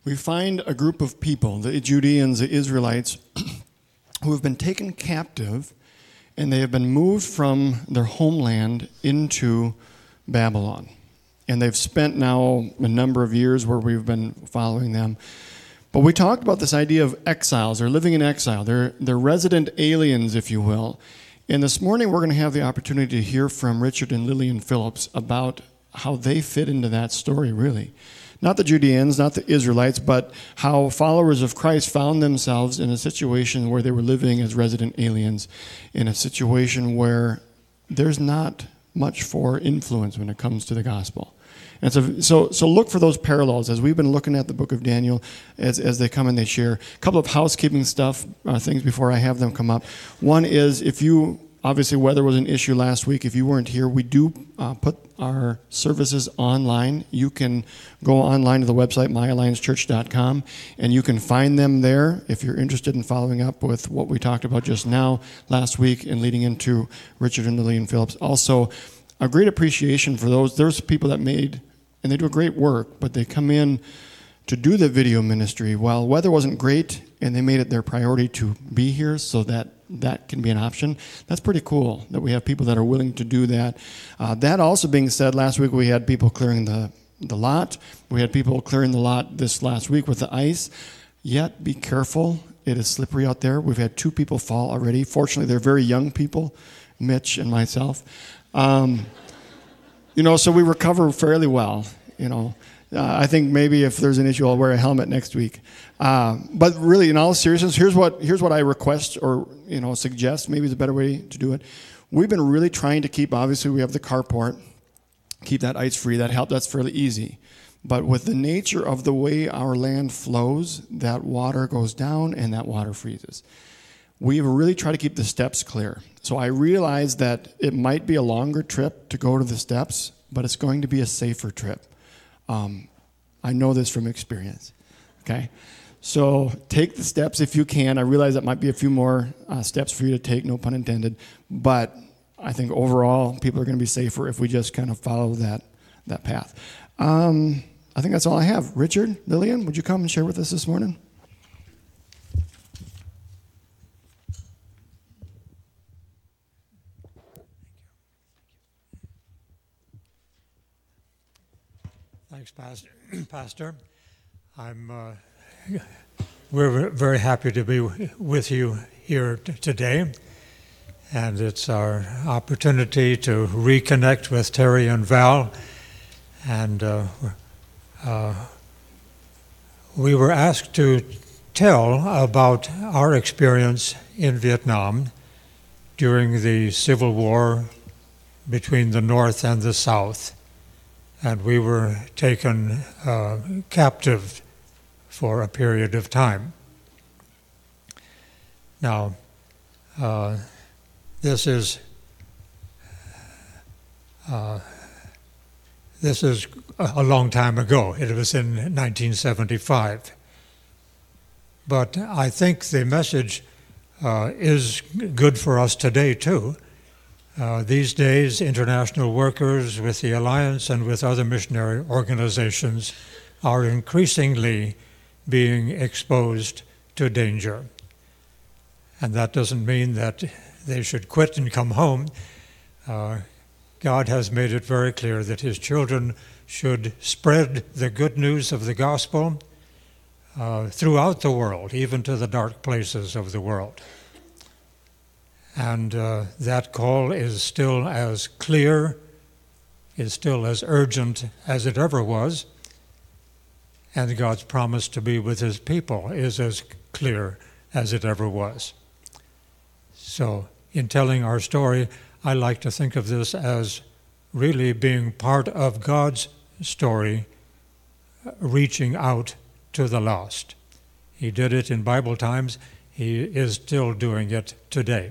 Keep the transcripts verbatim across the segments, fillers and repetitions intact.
we find a group of people, the Judeans, the Israelites, who have been taken captive, and they have been moved from their homeland into Babylon. And they've spent now a number of years where we've been following them. But we talked about this idea of exiles. They're living in exile. They're, they're resident aliens, if you will. And this morning we're going to have the opportunity to hear from Richard and Lillian Phillips about how they fit into that story, really. Not the Judeans, not the Israelites, but how followers of Christ found themselves in a situation where they were living as resident aliens, in a situation where there's not much for influence when it comes to the gospel. And so, so, so look for those parallels as we've been looking at the book of Daniel as, as they come and they share. A couple of housekeeping stuff, uh, things before I have them come up. One is if you, obviously weather was an issue last week. If you weren't here, we do uh, put our services online. You can go online to the website, my alliance church dot com, and you can find them there if you're interested in following up with what we talked about just now, last week, and leading into Richard and Lillian Phillips. Also, a great appreciation for those. There's people that made, and they do a great work, but they come in to do the video ministry while weather wasn't great, and they made it their priority to be here so that that can be an option. That's pretty cool that we have people that are willing to do that. Uh, that also being said, last week we had people clearing the, the lot. We had people clearing the lot this last week with the ice. Yet, be careful. It is slippery out there. We've had two people fall already. Fortunately, they're very young people, Mitch and myself. Um, you know, so we recover fairly well, you know. Uh, I think maybe if there's an issue, I'll wear a helmet next week. Uh, but really, in all seriousness, here's what here's what I request or you know suggest. Maybe it's a better way to do it. We've been really trying to keep. Obviously, we have the carport, keep that ice free. That help. That's fairly easy. But with the nature of the way our land flows, that water goes down and that water freezes. We've really tried to keep the steps clear. So I realize that it might be a longer trip to go to the steps, but it's going to be a safer trip. Um, I know this from experience, okay? So take the steps if you can. I realize that might be a few more uh, steps for you to take, no pun intended, but I think overall people are going to be safer if we just kind of follow that that path. Um, I think that's all I have. Richard, Lillian, would you come and share with us this morning? Thanks, Pastor. Pastor, I'm. Uh, we're very happy to be with you here t- today, and it's our opportunity to reconnect with Terry and Val. And uh, uh, we were asked to tell about our experience in Vietnam during the Civil War between the North and the South. And we were taken uh, captive for a period of time. Now, uh, this is uh, this is a long time ago. It was in nineteen seventy-five. But I think the message uh, is good for us today, too. Uh, these days, international workers with the Alliance and with other missionary organizations are increasingly being exposed to danger. And that doesn't mean that they should quit and come home. Uh, God has made it very clear that His children should spread the good news of the gospel uh, throughout the world, even to the dark places of the world. And uh, that call is still as clear, is still as urgent as it ever was. And God's promise to be with His people is as clear as it ever was. So, in telling our story, I like to think of this as really being part of God's story, reaching out to the lost. He did it in Bible times. He is still doing it today.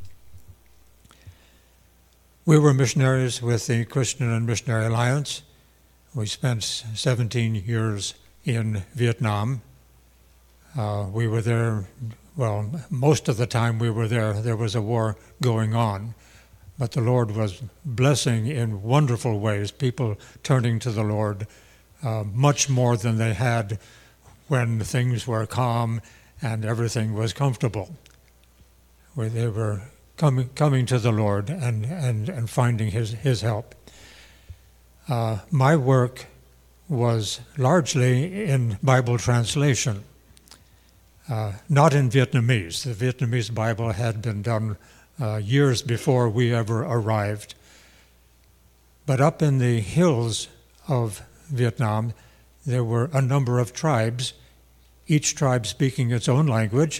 We were missionaries with the Christian and Missionary Alliance. We spent seventeen years in Vietnam. Uh, we were there, well, most of the time we were there, there was a war going on. But the Lord was blessing in wonderful ways, people turning to the Lord uh, much more than they had when things were calm and everything was comfortable, where they were coming coming to the Lord and, and, and finding his, his help. Uh, my work was largely in Bible translation, uh, not in Vietnamese. The Vietnamese Bible had been done uh, years before we ever arrived. But up in the hills of Vietnam, there were a number of tribes, each tribe speaking its own language,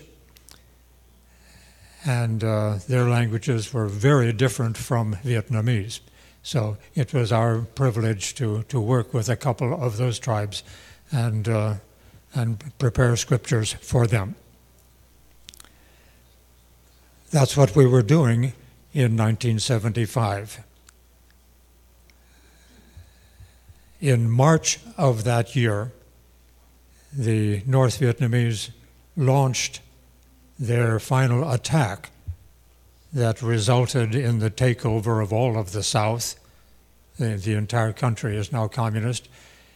and uh, their languages were very different from Vietnamese. So it was our privilege to, to work with a couple of those tribes and, uh, and prepare scriptures for them. That's what we were doing in nineteen seventy-five. In March of that year, the North Vietnamese launched their final attack that resulted in the takeover of all of the South. The, the entire country is now communist.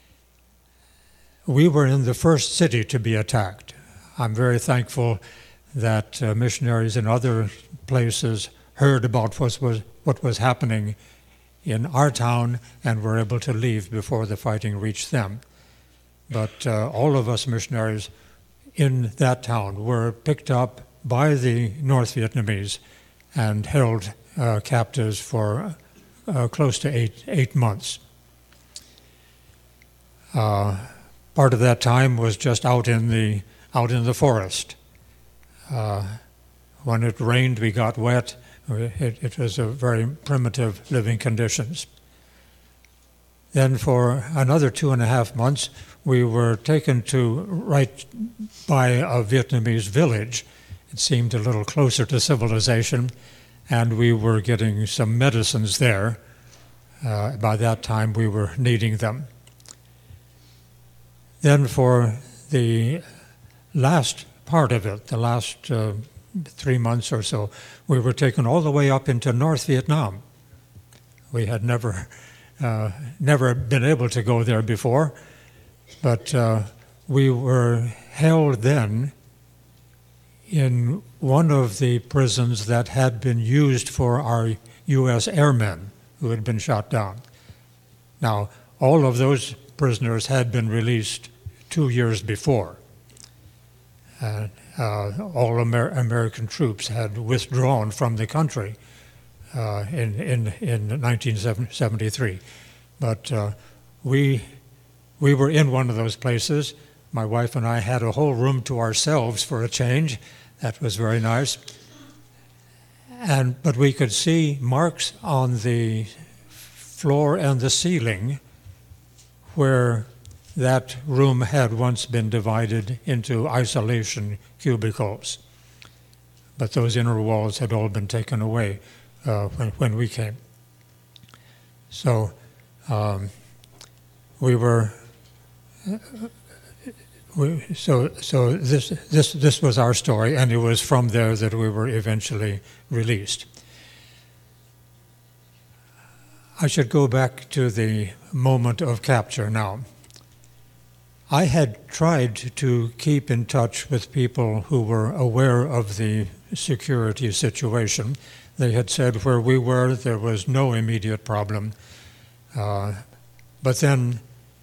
We were in the first city to be attacked. I'm very thankful that uh, missionaries in other places heard about what was, what was happening in our town and were able to leave before the fighting reached them. But uh, all of us missionaries in that town were picked up by the North Vietnamese and held uh, captives for uh, close to eight, eight months. Uh, part of that time was just out in the, out in the forest. Uh, when it rained, we got wet. It, it was a very primitive living conditions. Then for another two and a half months, we were taken to right by a Vietnamese village. It seemed a little closer to civilization, and we were getting some medicines there. Uh, by that time, we were needing them. Then for the last part of it, the last uh, three months or so, we were taken all the way up into North Vietnam. We had never, uh, never been able to go there before, but uh, we were held then in one of the prisons that had been used for our U S airmen who had been shot down. Now, all of those prisoners had been released two years before. Uh, uh, all Amer- American troops had withdrawn from the country uh, in, in, in nineteen seventy-three. But uh, we, we were in one of those places. My wife and I had a whole room to ourselves for a change. That was very nice. And, but we could see marks on the floor and the ceiling where that room had once been divided into isolation cubicles. But those inner walls had all been taken away uh, when, when we came. So um, we were, uh, we, so so this, this, this was our story, and it was from there that we were eventually released. I should go back to the moment of capture now. I had tried to keep in touch with people who were aware of the security situation. They had said where we were, there was no immediate problem. Uh, but then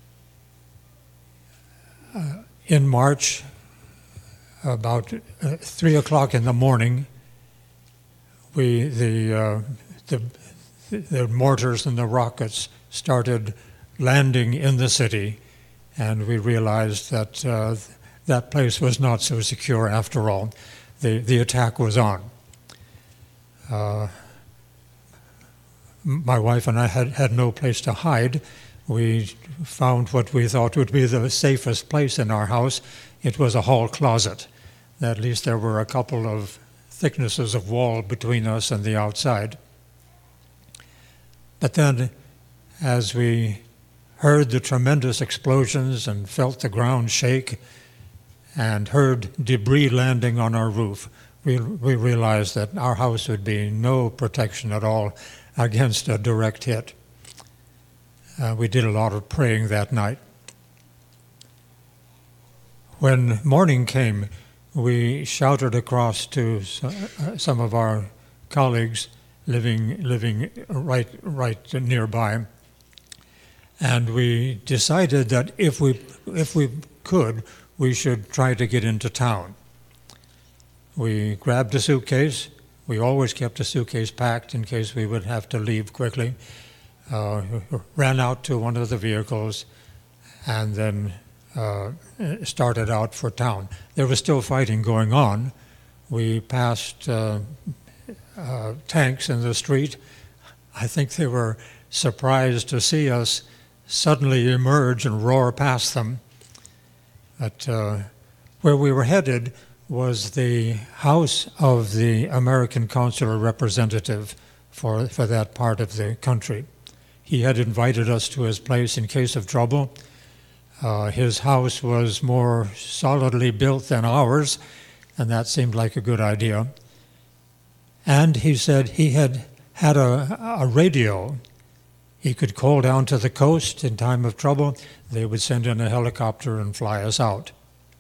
uh, in March, about uh, three o'clock in the morning, we the, uh, the the mortars and the rockets started landing in the city. And we realized that uh, that place was not so secure after all. The, the attack was on. Uh, my wife and I had, had no place to hide. We found what we thought would be the safest place in our house. It was a hall closet. At least there were a couple of thicknesses of wall between us and the outside. But then, as we heard the tremendous explosions and felt the ground shake and heard debris landing on our roof, we, we realized that our house would be no protection at all against a direct hit. Uh, we did a lot of praying that night. when morning came, we shouted across to some of our colleagues living living right right nearby, and we decided that if we if we could, we should try to get into town. We grabbed a suitcase. We always kept a suitcase packed in case we would have to leave quickly. Uh, ran out to one of the vehicles, and then uh, started out for town. There was still fighting going on. We passed uh, uh, tanks in the street. I think they were surprised to see us suddenly emerge and roar past them. But uh, where we were headed was the house of the American consular representative for, for that part of the country. He had invited us to his place in case of trouble. Uh, his house was more solidly built than ours, and that seemed like a good idea. And he said he had had a, a radio. He could call down to the coast in time of trouble. They would send in a helicopter and fly us out.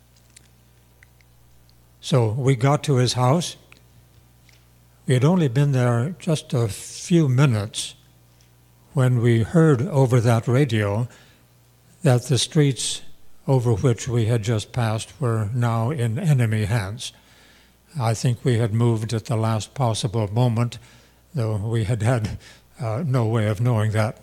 So we got to his house. We had only been there just a few minutes when we heard over that radio that the streets over which we had just passed were now in enemy hands. I think we had moved at the last possible moment, though we had had uh, no way of knowing that.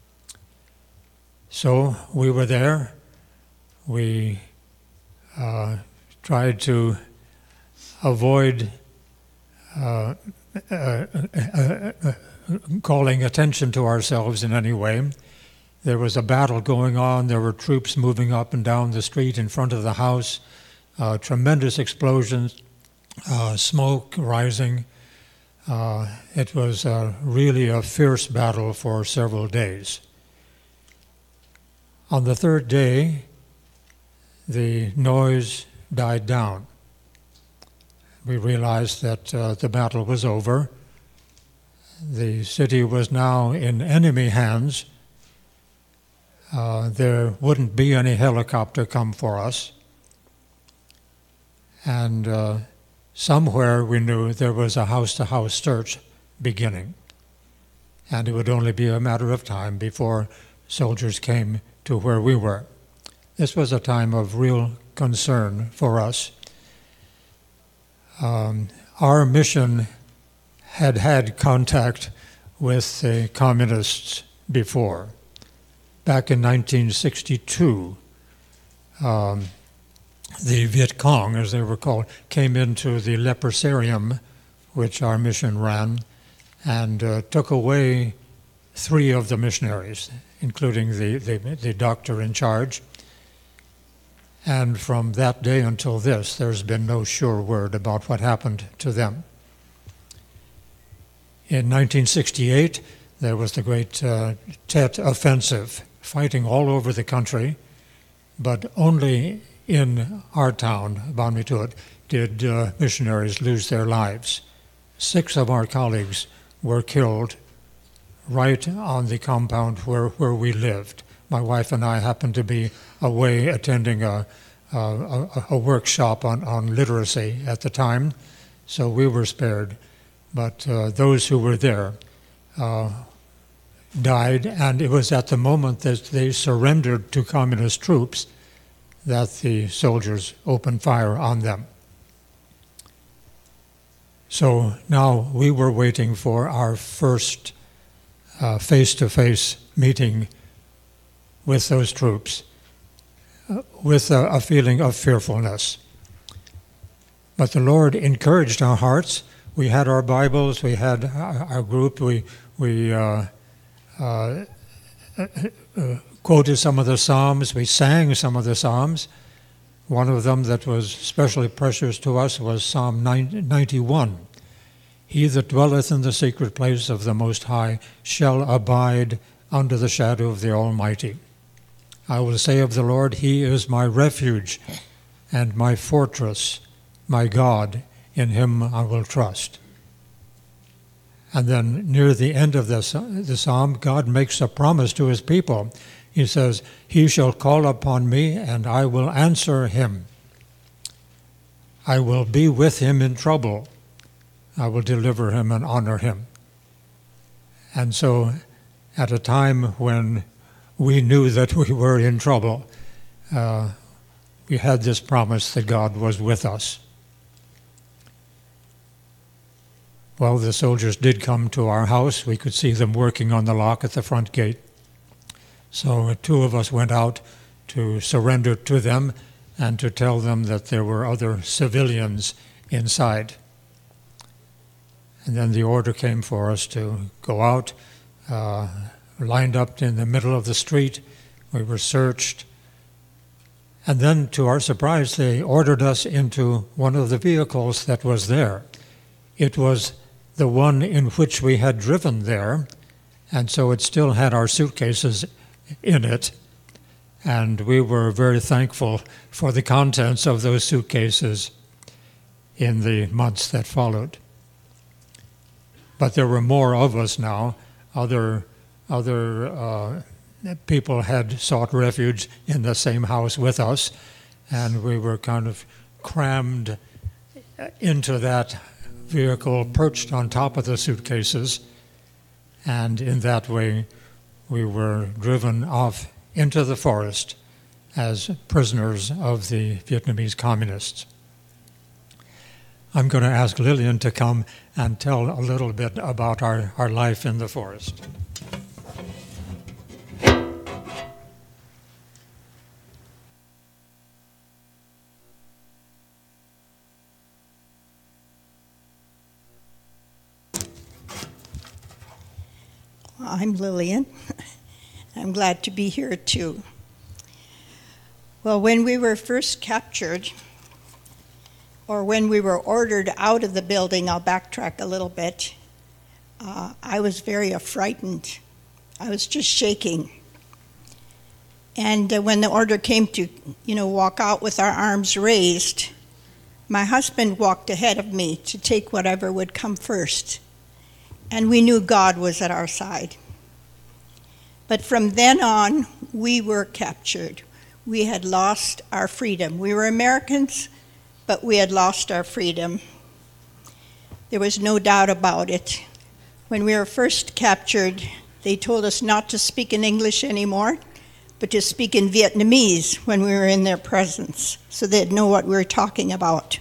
So we were there. We uh, tried to avoid uh, uh, uh, uh, uh, calling attention to ourselves in any way. There was a battle going on. There were troops moving up and down the street in front of the house, uh, tremendous explosions, uh, smoke rising. Uh, it was uh, really a fierce battle for several days. On the third day, the noise died down. We realized that uh, the battle was over. The city was now in enemy hands. Uh, there wouldn't be any helicopter come for us. And uh, somewhere we knew there was a house-to-house search beginning. And it would only be a matter of time before soldiers came to where we were. This was a time of real concern for us. Um, our mission had had contact with the communists before. Back in nineteen sixty-two, um, the Viet Cong, as they were called, came into the leprosarium, which our mission ran, and uh, took away three of the missionaries, including the, the, the doctor in charge. And from that day until this, there's been no sure word about what happened to them. In nineteen sixty-eight, there was the great uh, Tet Offensive, fighting all over the country, but only in our town, Ban Mi Thuot, did uh, missionaries lose their lives. Six of our colleagues were killed right on the compound where, where we lived. My wife and I happened to be away attending a, a, a, a workshop on, on literacy at the time, so we were spared. But uh, those who were there uh, died, and it was at the moment that they surrendered to communist troops that the soldiers opened fire on them. So now we were waiting for our first uh, face-to-face meeting with those troops, uh, with a, a feeling of fearfulness. But the Lord encouraged our hearts. We had our Bibles, we had our, our group, we, we uh, uh, uh, quoted some of the Psalms, we sang some of the Psalms. One of them that was especially precious to us was Psalm ninety-one. He that dwelleth in the secret place of the Most High shall abide under the shadow of the Almighty. I will say of the Lord, He is my refuge and my fortress, my God, in Him I will trust. And then near the end of this, the psalm, God makes a promise to His people. He says, He shall call upon me, and I will answer him. I will be with him in trouble. I will deliver him and honor him. And so at a time when we knew that we were in trouble, uh, we had this promise that God was with us. Well, the soldiers did come to our house. We could see them working on the lock at the front gate. So two of us went out to surrender to them and to tell them that there were other civilians inside. And then the order came for us to go out, uh, lined up in the middle of the street. We were searched. And then, to our surprise, they ordered us into one of the vehicles that was there. It was the one in which we had driven there, and so it still had our suitcases in it. And we were very thankful for the contents of those suitcases in the months that followed. But there were more of us now. Other, other uh, people had sought refuge in the same house with us, and we were kind of crammed into that vehicle, perched on top of the suitcases, and in that way we were driven off into the forest as prisoners of the Vietnamese communists. I'm going to ask Lillian to come and tell a little bit about our, our life in the forest. I'm Lillian. I'm glad to be here too. Well, when we were first captured, or when we were ordered out of the building, I'll backtrack a little bit, uh, I was very frightened. I was just shaking. And uh, when the order came to, you know, walk out with our arms raised, my husband walked ahead of me to take whatever would come first. And we knew God was at our side. But from then on, we were captured. We had lost our freedom. We were Americans, but we had lost our freedom. There was no doubt about it. When we were first captured, they told us not to speak in English anymore, but to speak in Vietnamese when we were in their presence, so they'd know what we were talking about.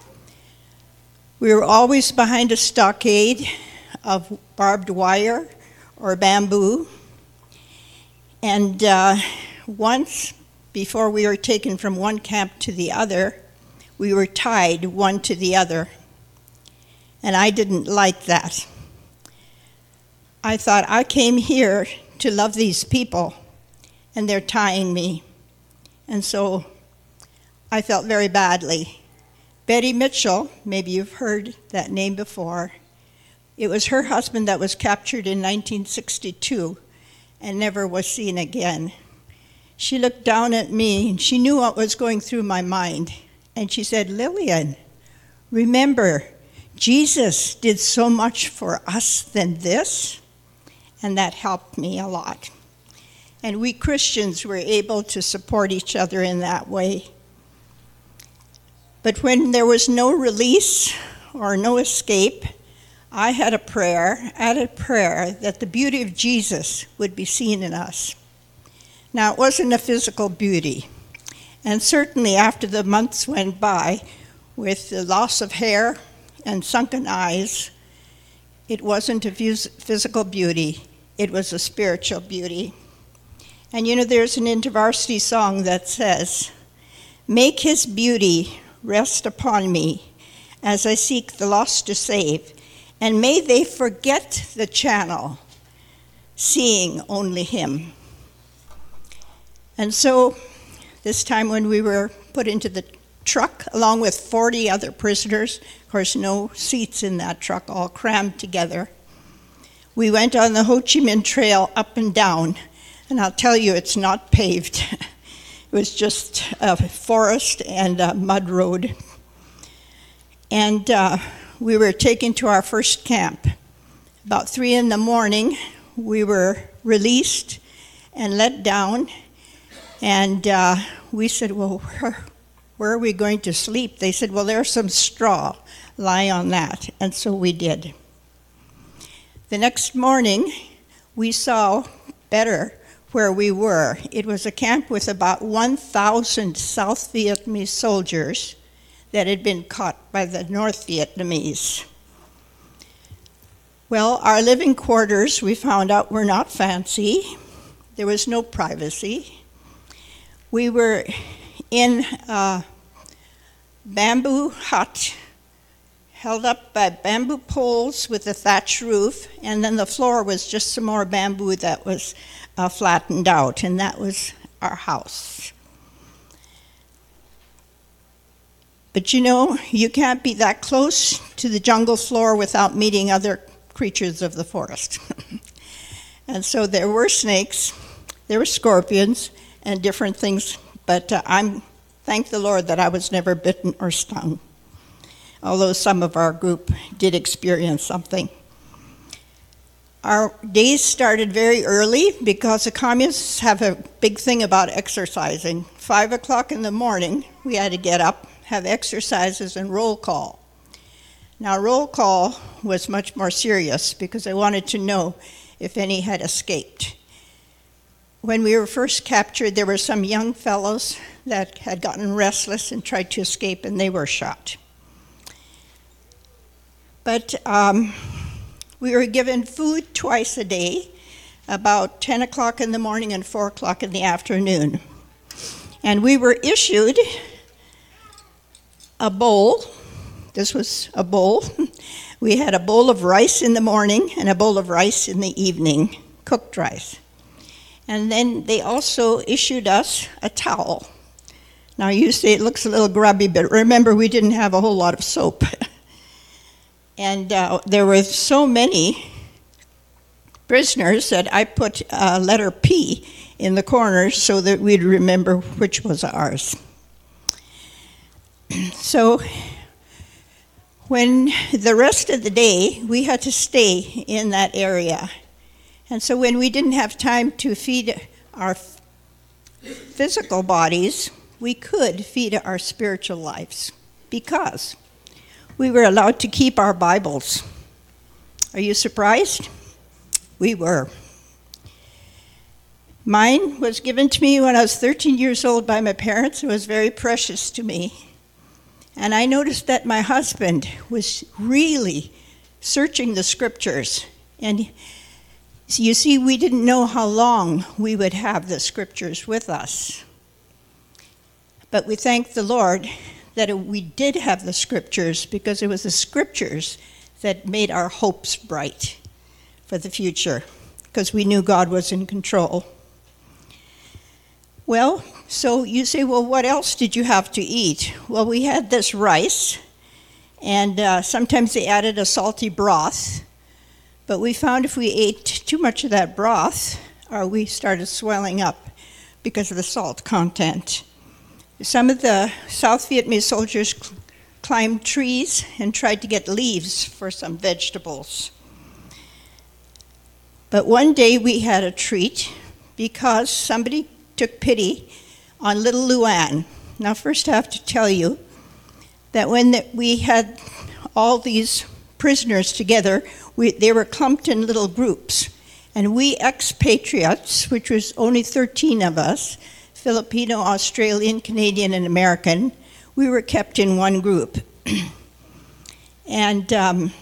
We were always behind a stockade of barbed wire or bamboo. And uh, once, before we were taken from one camp to the other, we were tied one to the other. And I didn't like that. I thought, I came here to love these people, and they're tying me. And so I felt very badly. Betty Mitchell, maybe you've heard that name before, it was her husband that was captured in nineteen sixty-two and never was seen again. She looked down at me and she knew what was going through my mind. And she said, Lillian, remember, Jesus did so much for us than this. And that helped me a lot. And we Christians were able to support each other in that way. But when there was no release or no escape, I had a prayer, added prayer, that the beauty of Jesus would be seen in us. Now, it wasn't a physical beauty. And certainly after the months went by, with the loss of hair and sunken eyes, it wasn't a physical beauty. It was a spiritual beauty. And you know, there's an InterVarsity song that says, make his beauty rest upon me as I seek the lost to save. And may they forget the channel, seeing only him. And so, this time when we were put into the truck, along with forty other prisoners, of course no seats in that truck, all crammed together, we went on the Ho Chi Minh Trail up and down. And I'll tell you, it's not paved. It was just a forest and a mud road. And uh, we were taken to our first camp. About three in the morning, we were released and let down. And uh, we said, well, where, where are we going to sleep? They said, well, there's some straw. Lie on that. And so we did. The next morning, we saw better where we were. It was a camp with about one thousand South Vietnamese soldiers that had been caught by the North Vietnamese. Well, our living quarters, we found out, were not fancy. There was no privacy. We were in a bamboo hut held up by bamboo poles with a thatch roof, and then the floor was just some more bamboo that was uh, flattened out, and that was our house. But you know, you can't be that close to the jungle floor without meeting other creatures of the forest. And so there were snakes, there were scorpions, and different things, but uh, I'm thank the Lord that I was never bitten or stung, although some of our group did experience something. Our days started very early because the communists have a big thing about exercising. Five o'clock in the morning, we had to get up, have exercises, and roll call. Now, roll call was much more serious because I wanted to know if any had escaped. When we were first captured, there were some young fellows that had gotten restless and tried to escape, and they were shot. But um, we were given food twice a day, about ten o'clock in the morning and four o'clock in the afternoon. And we were issued a bowl. This was a bowl. We had a bowl of rice in the morning and a bowl of rice in the evening, cooked rice. And then they also issued us a towel. Now you say it looks a little grubby, but remember we didn't have a whole lot of soap. And uh, there were so many prisoners that I put a letter P in the corner so that we'd remember which was ours. So when the rest of the day, we had to stay in that area. And so when we didn't have time to feed our physical bodies, we could feed our spiritual lives because we were allowed to keep our Bibles. Are you surprised? We were. Mine was given to me when I was thirteen years old by my parents. It was very precious to me. And I noticed that my husband was really searching the scriptures. And you see, we didn't know how long we would have the scriptures with us. But we thank the Lord that we did have the scriptures because it was the scriptures that made our hopes bright for the future because we knew God was in control. Well, so you say, well, what else did you have to eat? Well, we had this rice, and uh, sometimes they added a salty broth, but we found if we ate too much of that broth, or we started swelling up because of the salt content. Some of the South Vietnamese soldiers cl- climbed trees and tried to get leaves for some vegetables. But one day we had a treat because somebody took pity on little Luann. Now first I have to tell you that when the, we had all these prisoners together, we, they were clumped in little groups. And we expatriates, which was only thirteen of us, Filipino, Australian, Canadian, and American, we were kept in one group. and um,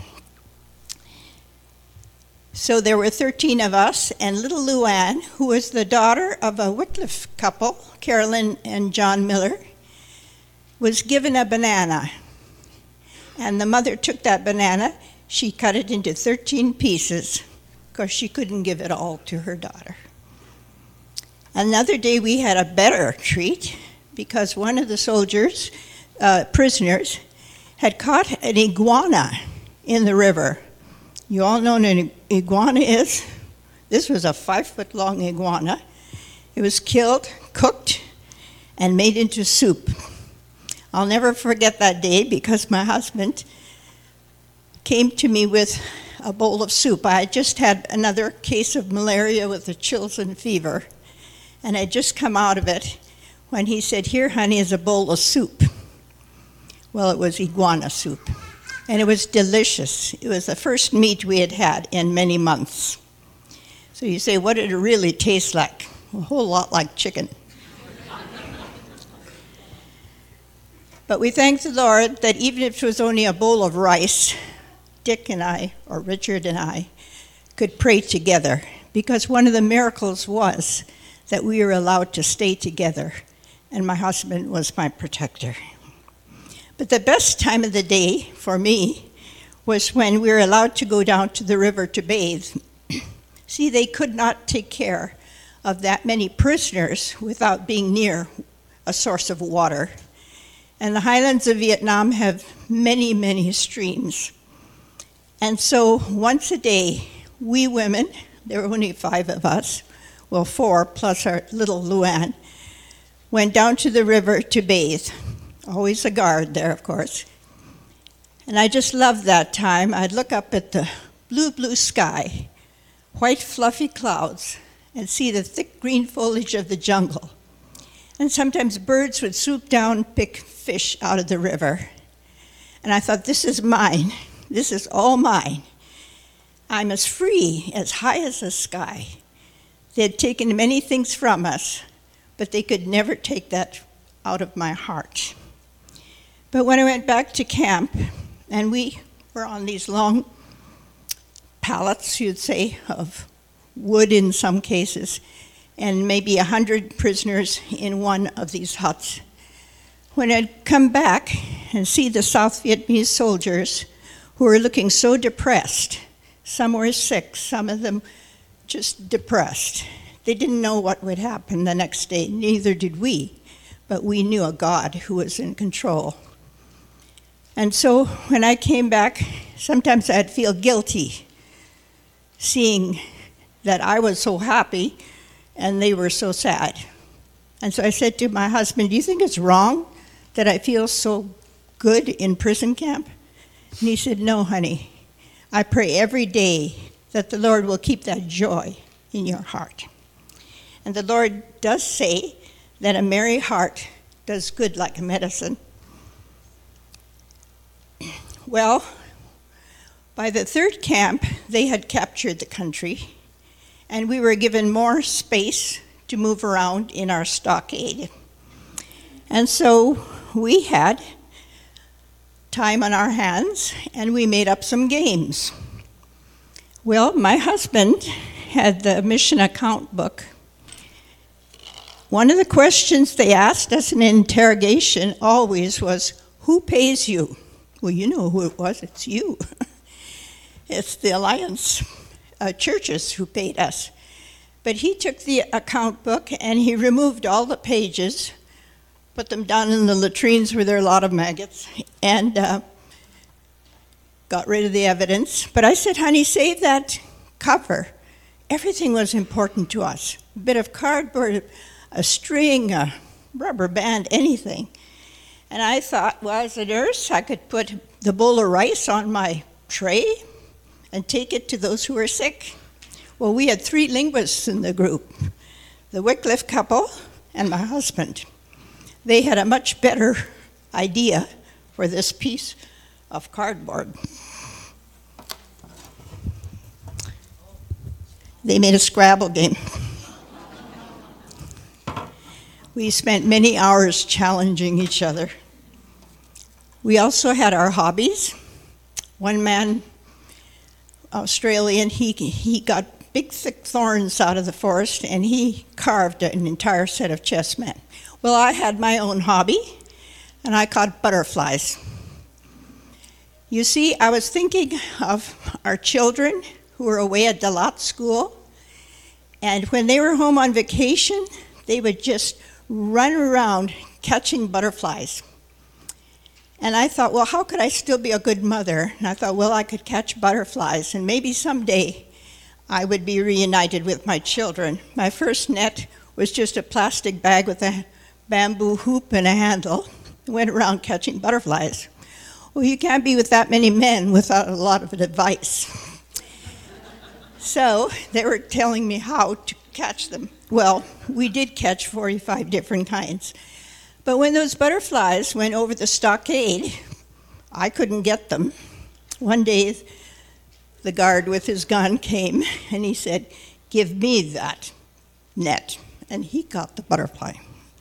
so there were thirteen of us, and little Luann, who was the daughter of a Wycliffe couple, Carolyn and John Miller, was given a banana. And the mother took that banana, she cut it into thirteen pieces, because she couldn't give it all to her daughter. Another day we had a better treat, because one of the soldiers, uh, prisoners, had caught an iguana in the river. You all know what an iguana is? This was a five-foot-long iguana. It was killed, cooked, and made into soup. I'll never forget that day because my husband came to me with a bowl of soup. I had just had another case of malaria with the chills and fever, and I'd just come out of it when he said, "Here, honey, is a bowl of soup." Well, it was iguana soup, and it was delicious. It was the first meat we had had in many months. So you say, what did it really taste like? A whole lot like chicken. But we thank the Lord that even if it was only a bowl of rice, Dick and I, or Richard and I, could pray together, because one of the miracles was that we were allowed to stay together, and my husband was my protector. But the best time of the day for me was when we were allowed to go down to the river to bathe. See, they could not take care of that many prisoners without being near a source of water. And the highlands of Vietnam have many, many streams. And so once a day, we women, there were only five of us, well, four plus our little Luann, went down to the river to bathe. Always a guard there, of course. And I just loved that time. I'd look up at the blue, blue sky, white fluffy clouds, and see the thick green foliage of the jungle. And sometimes birds would swoop down and pick fish out of the river. And I thought, this is mine. This is all mine. I'm as free, as high as the sky. They had taken many things from us, but they could never take that out of my heart. But when I went back to camp, and we were on these long pallets, you'd say, of wood in some cases, and maybe a hundred prisoners in one of these huts. When I'd come back and see the South Vietnamese soldiers who were looking so depressed, some were sick, some of them just depressed. They didn't know what would happen the next day, neither did we, but we knew a God who was in control. And so when I came back, sometimes I'd feel guilty seeing that I was so happy and they were so sad. And so I said to my husband, do you think it's wrong that I feel so good in prison camp? And he said, no, honey. I pray every day that the Lord will keep that joy in your heart. And the Lord does say that a merry heart does good like a medicine. Well, by the third camp, they had captured the country, and we were given more space to move around in our stockade. And so we had time on our hands, and we made up some games. Well, my husband had the mission account book. One of the questions they asked us in interrogation always was, who pays you? Well, you know who it was, it's you. It's the Alliance uh, churches who paid us. But he took the account book and he removed all the pages, put them down in the latrines where there are a lot of maggots, and uh, got rid of the evidence. But I said, honey, save that cover. Everything was important to us. A bit of cardboard, a string, a rubber band, anything. And I thought, well, as a nurse, I could put the bowl of rice on my tray and take it to those who were sick. Well, we had three linguists in the group, the Wycliffe couple and my husband. They had a much better idea for this piece of cardboard. They made a Scrabble game. We spent many hours challenging each other. We also had our hobbies. One man, Australian, he, he got big thick thorns out of the forest and he carved an entire set of chessmen. Well, I had my own hobby and I caught butterflies. You see, I was thinking of our children who were away at the Lot School, and when they were home on vacation, they would just run around catching butterflies. And I thought, well, how could I still be a good mother? And I thought, well, I could catch butterflies, and maybe someday I would be reunited with my children. My first net was just a plastic bag with a bamboo hoop and a handle. I went around catching butterflies. Well, you can't be with that many men without a lot of advice. So they were telling me how to catch them. Well, we did catch forty-five different kinds. But when those butterflies went over the stockade, I couldn't get them. One day, the guard with his gun came and he said, "Give me that net." And he got the butterfly.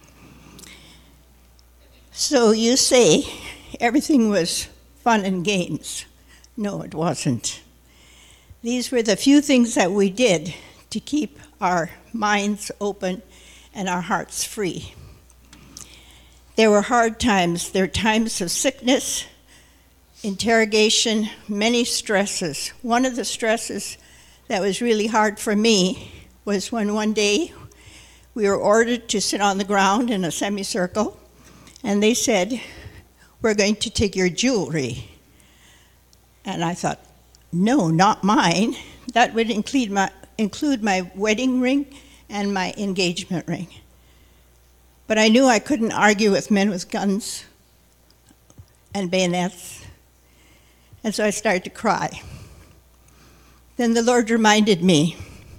So you say everything was fun and games. No, it wasn't. These were the few things that we did to keep our minds open and our hearts free. There were hard times. There were times of sickness, interrogation, many stresses. One of the stresses that was really hard for me was when one day we were ordered to sit on the ground in a semicircle, and they said, "We're going to take your jewelry." And I thought, no, not mine. That would include my, include my wedding ring and my engagement ring. But I knew I couldn't argue with men with guns and bayonets. And so I started to cry. Then the Lord reminded me,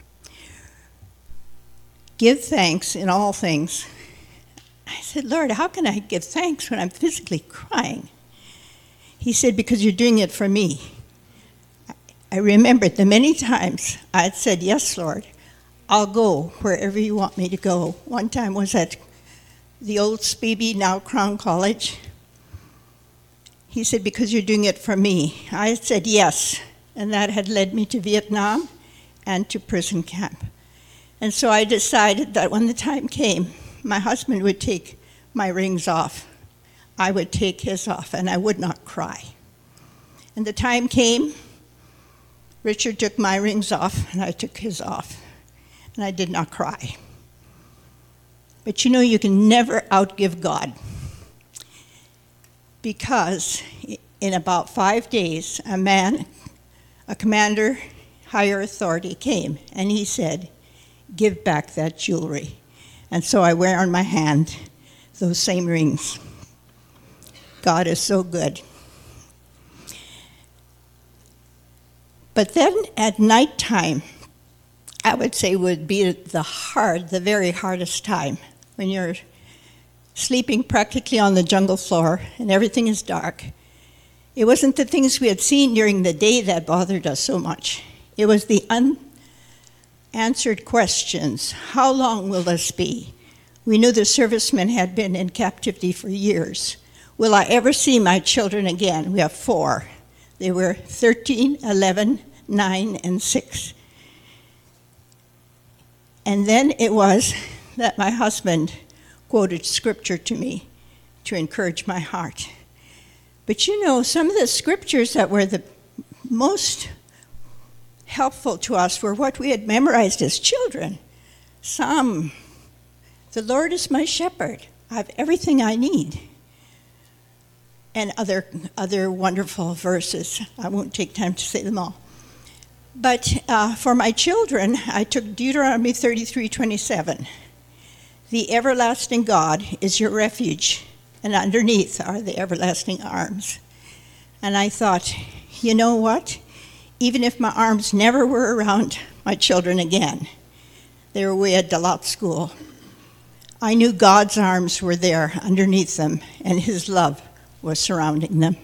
"Give thanks in all things." I said, "Lord, how can I give thanks when I'm physically crying?" He said, "Because you're doing it for me." I remembered the many times I had said, "Yes, Lord, I'll go wherever you want me to go." One time was at the old Spivey, now Crown College. He said, "Because you're doing it for me." I said yes, and that had led me to Vietnam and to prison camp. And so I decided that when the time came, my husband would take my rings off. I would take his off, and I would not cry. And the time came, Richard took my rings off, and I took his off, and I did not cry. But you know, you can never outgive God, because in about five days, a man, a commander, higher authority came, and he said, "Give back that jewelry." And so I wear on my hand those same rings. God is so good. But then at nighttime, I would say would be the hard, the very hardest time, when you're sleeping practically on the jungle floor and everything is dark. It wasn't the things we had seen during the day that bothered us so much. It was the unanswered questions. How long will this be? We knew the servicemen had been in captivity for years. Will I ever see my children again? We have four. They were thirteen, eleven, nine, and six. And then it was that my husband quoted scripture to me to encourage my heart. But you know, some of the scriptures that were the most helpful to us were what we had memorized as children. Psalm, "The Lord is my shepherd. I have everything I need." And other, other wonderful verses. I won't take time to say them all. But uh, for my children, I took Deuteronomy thirty-three twenty-seven. "The everlasting God is your refuge, and underneath are the everlasting arms." And I thought, you know what? Even if my arms never were around my children again, they were away at Dalat school, I knew God's arms were there underneath them, and his love was surrounding them.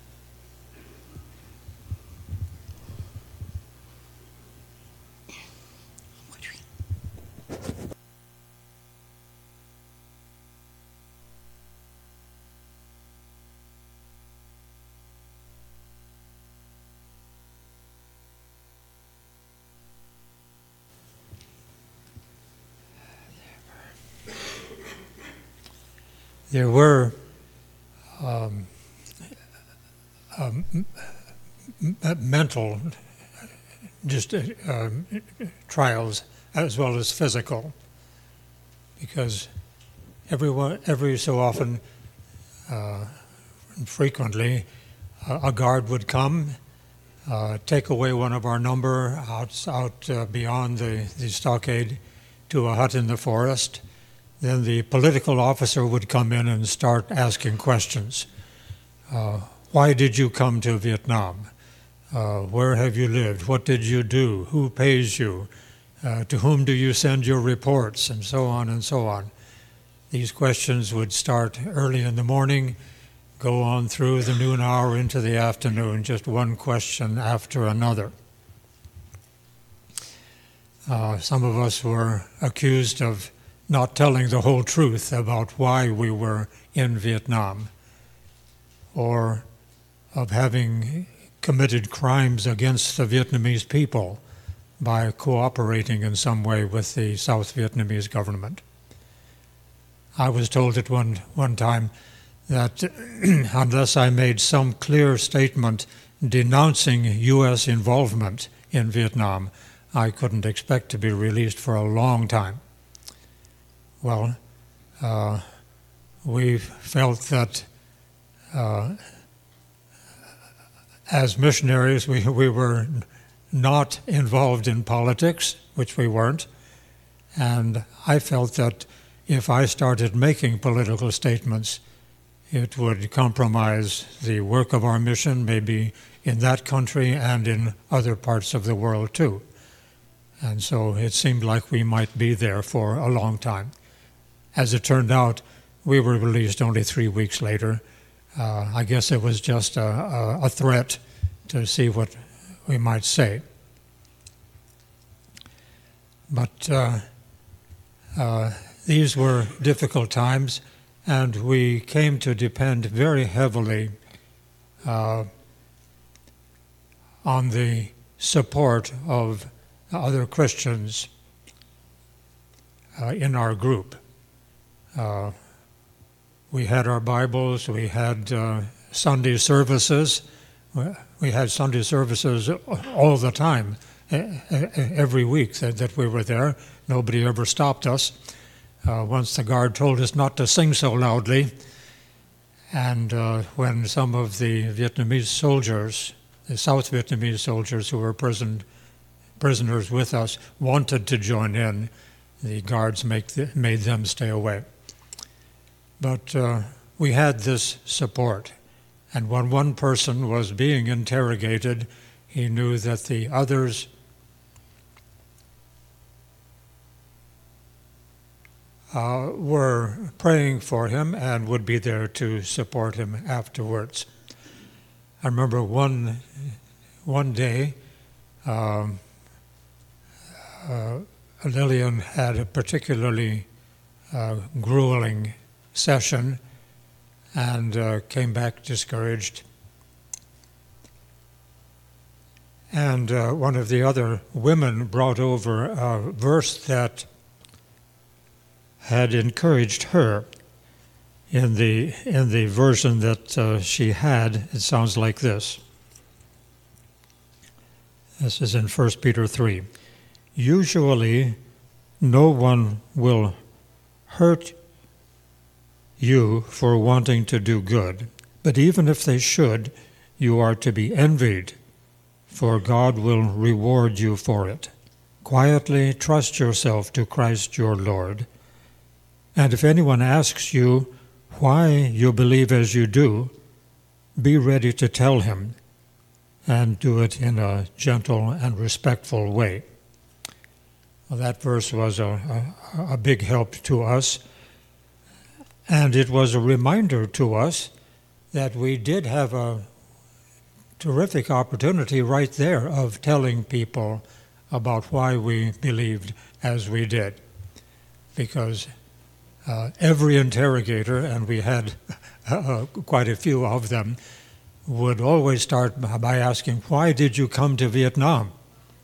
There were um, um, mental just uh, trials as well as physical, because everyone, every so often, uh, frequently, uh, a guard would come, uh, take away one of our number out, out uh, beyond the, the stockade to a hut in the forest. Then the political officer would come in and start asking questions. Uh, why did you come to Vietnam? Uh, where have you lived? What did you do? Who pays you? Uh, to whom do you send your reports? And so on and so on. These questions would start early in the morning, go on through the noon hour into the afternoon, just one question after another. Uh, some of us were accused of not telling the whole truth about why we were in Vietnam, or of having committed crimes against the Vietnamese people by cooperating in some way with the South Vietnamese government. I was told at one, one time that unless I made some clear statement denouncing U S involvement in Vietnam, I couldn't expect to be released for a long time. Well, uh, we felt that uh, as missionaries, we, we were not involved in politics, which we weren't, and I felt that if I started making political statements, it would compromise the work of our mission, maybe in that country and in other parts of the world too. And so it seemed like we might be there for a long time. As it turned out, we were released only three weeks later. Uh, I guess it was just a, a, a threat to see what we might say. But uh, uh, these were difficult times, and we came to depend very heavily uh, on the support of other Christians uh, in our group. Uh, we had our Bibles, we had uh, Sunday services. We had Sunday services all the time, every week that, that we were there. Nobody ever stopped us. Uh, once the guard told us not to sing so loudly, and uh, when some of the Vietnamese soldiers, the South Vietnamese soldiers who were prison, prisoners with us, wanted to join in, the guards make the, made them stay away. But uh, we had this support. And when one person was being interrogated, he knew that the others uh, were praying for him and would be there to support him afterwards. I remember one, one day, um, uh, Lillian had a particularly uh, grueling session and uh, came back discouraged. And uh, one of the other women brought over a verse that had encouraged her. In the in the version that uh, she had, it sounds like this. This is in First Peter three. Usually, no one will hurt you for wanting to do good, but even if they should, you are to be envied, for God will reward you for it. Quietly trust yourself to Christ your Lord, and if anyone asks you why you believe as you do, be ready to tell him, and do it in a gentle and respectful way. Well, that verse was a, a, a big help to us. And it was a reminder to us that we did have a terrific opportunity right there of telling people about why we believed as we did. Because uh, every interrogator, and we had uh, quite a few of them, would always start by asking, why did you come to Vietnam?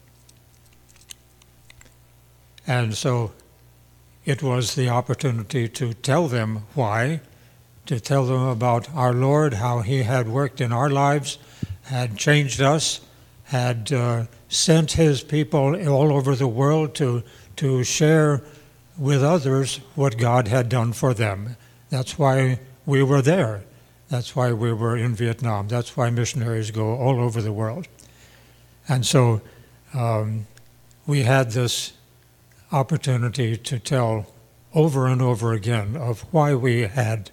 And so it was the opportunity to tell them why, to tell them about our Lord, how He had worked in our lives, had changed us, had uh, sent His people all over the world to, to share with others what God had done for them. That's why we were there. That's why we were in Vietnam. That's why missionaries go all over the world. And so um, we had this opportunity to tell over and over again of why we had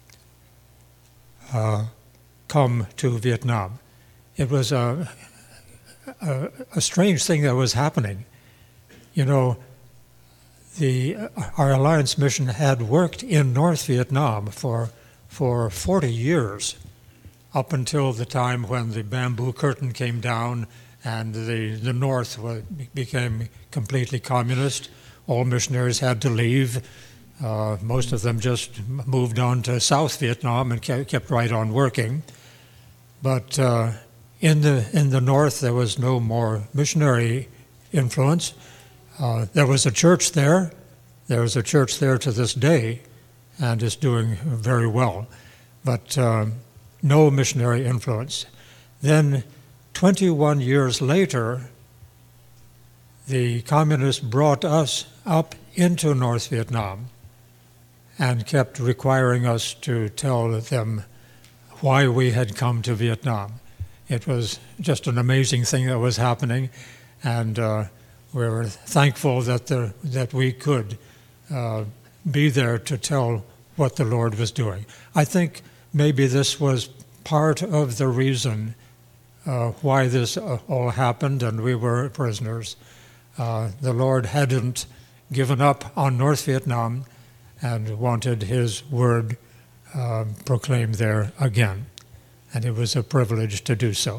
uh, come to Vietnam. It was a, a, a strange thing that was happening. You know, the our Alliance mission had worked in North Vietnam for for forty years, up until the time when the bamboo curtain came down and the, the North was, became completely communist. All missionaries had to leave. Uh, most of them just moved on to South Vietnam and kept right on working. But uh, in the in the North, there was no more missionary influence. Uh, there was a church there. There is a church there to this day, and is doing very well. But uh, no missionary influence. Then, twenty-one years later, the communists brought us up into North Vietnam and kept requiring us to tell them why we had come to Vietnam. It was just an amazing thing that was happening, and uh, we were thankful that the, that we could uh, be there to tell what the Lord was doing. I think maybe this was part of the reason uh, why this uh, all happened and we were prisoners. Uh, the Lord hadn't given up on North Vietnam and wanted His word uh, proclaimed there again. And it was a privilege to do so.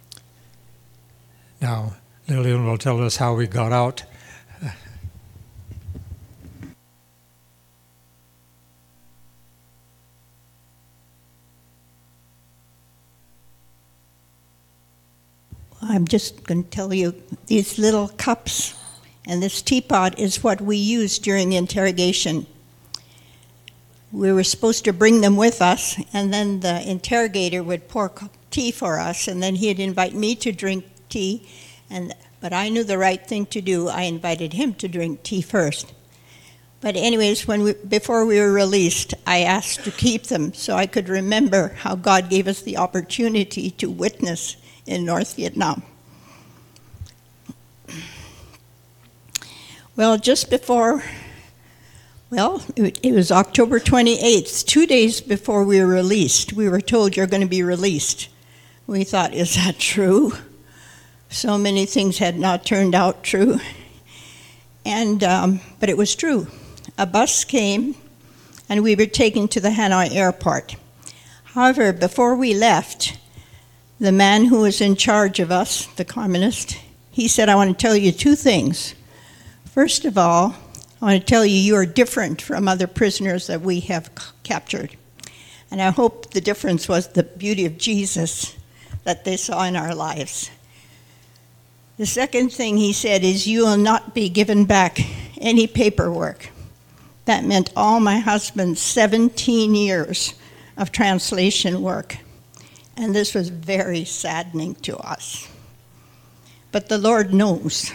Now, Lillian will tell us how we got out. I'm just going to tell you, these little cups and this teapot is what we used during the interrogation. We were supposed to bring them with us, and then the interrogator would pour tea for us, and then he'd invite me to drink tea, and but I knew the right thing to do. I invited him to drink tea first. But anyways, when we, before we were released, I asked to keep them so I could remember how God gave us the opportunity to witness in North Vietnam. Well, just before, well, it, it was October twenty-eighth, two days before we were released, we were told you're going to be released. We thought, is that true? So many things had not turned out true. And, um, but it was true. A bus came and we were taken to the Hanoi airport. However, before we left, the man who was in charge of us, the communist, he said, I want to tell you two things. First of all, I want to tell you you are different from other prisoners that we have c- captured. And I hope the difference was the beauty of Jesus that they saw in our lives. The second thing he said is you will not be given back any paperwork. That meant all my husband's seventeen years of translation work. And this was very saddening to us. But the Lord knows.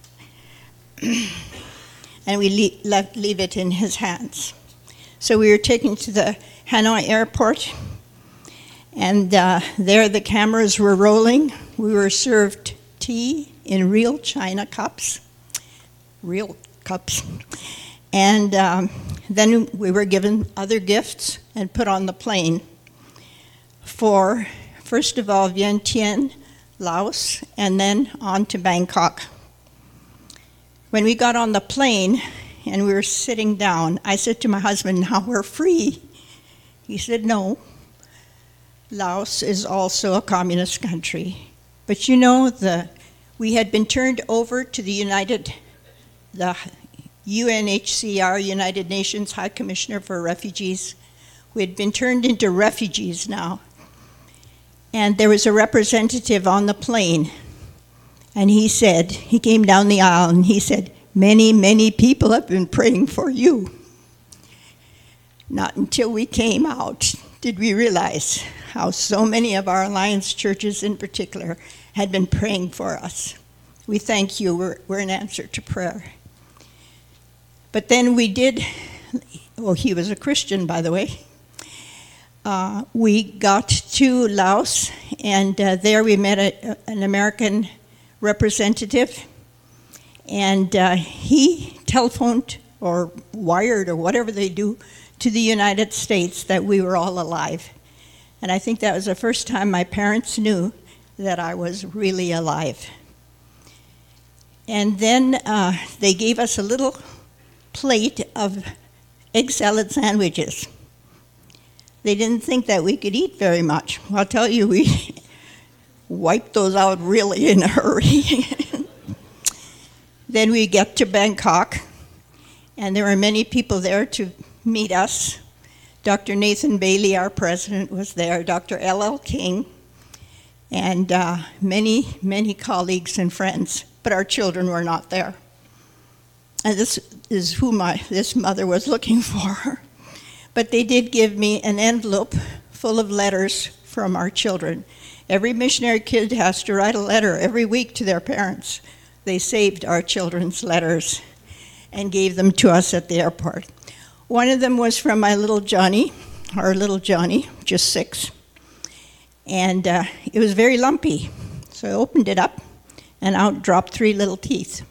And we leave, left, leave it in His hands. So we were taken to the Hanoi airport, and uh, there the cameras were rolling. We were served tea in real China cups, real cups. And um, then we were given other gifts and put on the plane for, first of all, Vientiane, Laos, and then on to Bangkok. When we got on the plane and we were sitting down, I said to my husband, now we're free. He said, no, Laos is also a communist country. But you know, the we had been turned over to the United, the U N H C R, United Nations High Commissioner for Refugees. We had been turned into refugees now. And there was a representative on the plane, and he said, he came down the aisle and he said, many, many people have been praying for you. Not until we came out did we realize how so many of our Alliance churches in particular had been praying for us. We thank you, we're, we're an answer to prayer. But then we did, well, he was a Christian, by the way. Uh, we got to Laos, and uh, there we met a, an American representative, and uh, he telephoned or wired or whatever they do to the United States that we were all alive. And I think that was the first time my parents knew that I was really alive. And then uh, they gave us a little plate of egg salad sandwiches. They didn't think that we could eat very much. I'll tell you, we wiped those out really in a hurry. Then we get to Bangkok, and there were many people there to meet us. Doctor Nathan Bailey, our president, was there, Doctor L L King, and uh, many, many colleagues and friends, but our children were not there. And this is who my, this mother was looking for. But they did give me an envelope full of letters from our children. Every missionary kid has to write a letter every week to their parents. They saved our children's letters and gave them to us at the airport. One of them was from my little Johnny, our little Johnny, just six. And uh, it was very lumpy. So I opened it up, and out dropped three little teeth.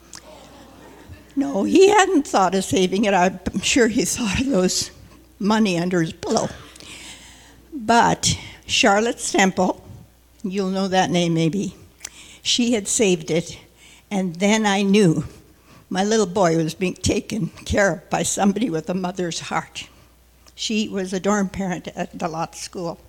No, he hadn't thought of saving it. I'm sure he thought of those money under his pillow. But Charlotte Semple, you'll know that name maybe, she had saved it. And then I knew my little boy was being taken care of by somebody with a mother's heart. She was a dorm parent at the Lot School.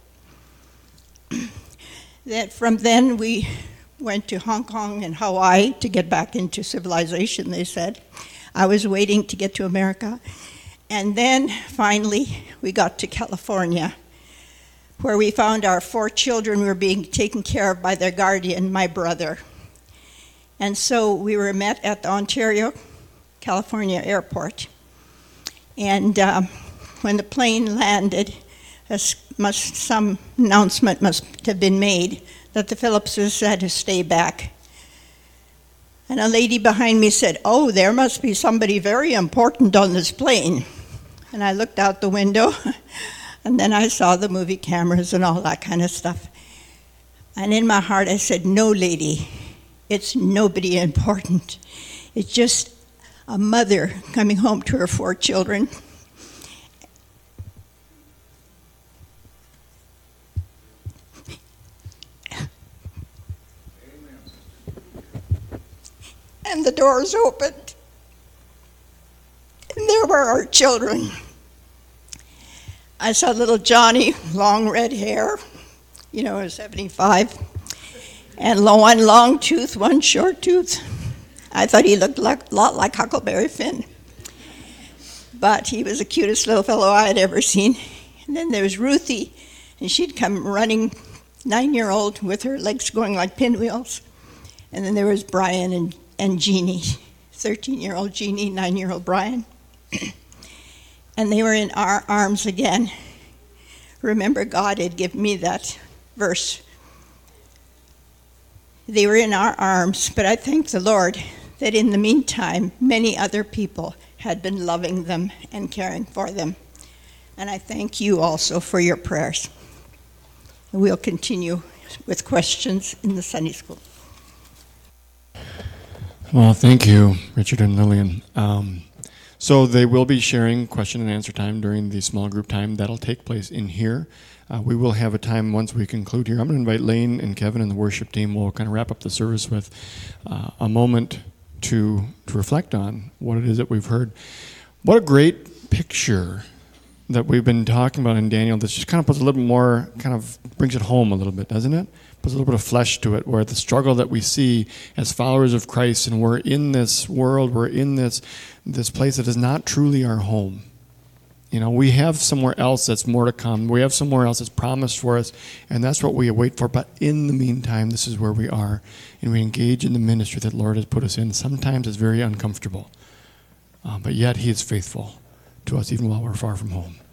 That from then we went to Hong Kong and Hawaii to get back into civilization, they said. I was waiting to get to America. And then finally we got to California, where we found our four children were being taken care of by their guardian, my brother. And so we were met at the Ontario, California airport. And um, when the plane landed, must, some announcement must have been made that the Phillipses had to stay back. And a lady behind me said, "Oh, there must be somebody very important on this plane." And I looked out the window, and then I saw the movie cameras and all that kind of stuff. And in my heart I said, "No, lady, it's nobody important. It's just a mother coming home to her four children." And the doors opened, and there were our children. I saw little Johnny, long red hair, you know, seventy-five, and one long tooth, one short tooth. I thought he looked like, a lot like Huckleberry Finn. But he was the cutest little fellow I had ever seen. And then there was Ruthie, and she'd come running, nine-year-old, with her legs going like pinwheels. And then there was Brian and, and Jeannie, thirteen-year-old Jeannie, nine-year-old Brian. And they were in our arms again. Remember, God had given me that verse. They were in our arms, but I thank the Lord that in the meantime, many other people had been loving them and caring for them. And I thank you also for your prayers. And we'll continue with questions in the Sunday school. Well, thank you, Richard and Lillian. Um, so they will be sharing question and answer time during the small group time. That'll take place in here. Uh, we will have a time once we conclude here. I'm going to invite Lane and Kevin and the worship team. We'll kind of wrap up the service with uh, a moment to, to reflect on what it is that we've heard. What a great picture that we've been talking about in Daniel. This just kind of puts a little more, kind of brings it home a little bit, doesn't it? Puts a little bit of flesh to it, where the struggle that we see as followers of Christ, and we're in this world, we're in this this place that is not truly our home. You know, we have somewhere else that's more to come. We have somewhere else that's promised for us, and that's what we await for. But in the meantime, this is where we are, and we engage in the ministry that the Lord has put us in. Sometimes it's very uncomfortable, uh, but yet He is faithful to us even while we're far from home.